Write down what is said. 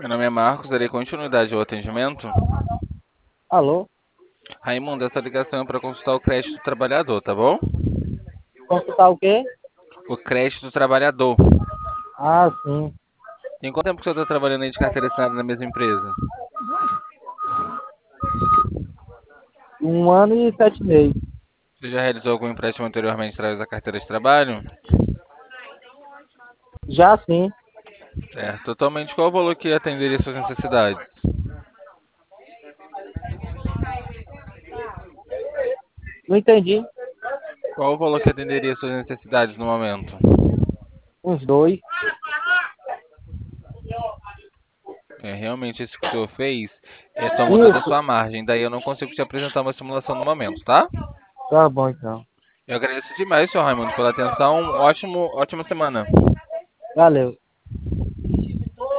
Meu nome é Marcos, darei continuidade ao atendimento. Alô? Raimundo, essa ligação é para consultar o crédito do trabalhador, tá bom? Consultar o quê? O crédito do trabalhador. Ah, sim. Tem quanto tempo que o senhor está trabalhando aí de carteira assinada na mesma empresa? 1 ano e 7 meses. Você já realizou algum empréstimo anteriormente através da carteira de trabalho? Já sim. Certo. Totalmente qual o valor que atenderia suas necessidades? Não entendi. Qual o valor que atenderia suas necessidades no momento? Uns dois. É, realmente isso que o senhor fez toma toda a Isso. sua margem, daí eu não consigo te apresentar uma simulação no momento, tá? Tá bom, então. Eu agradeço demais, senhor Raimundo, pela atenção. Ótima semana. Valeu.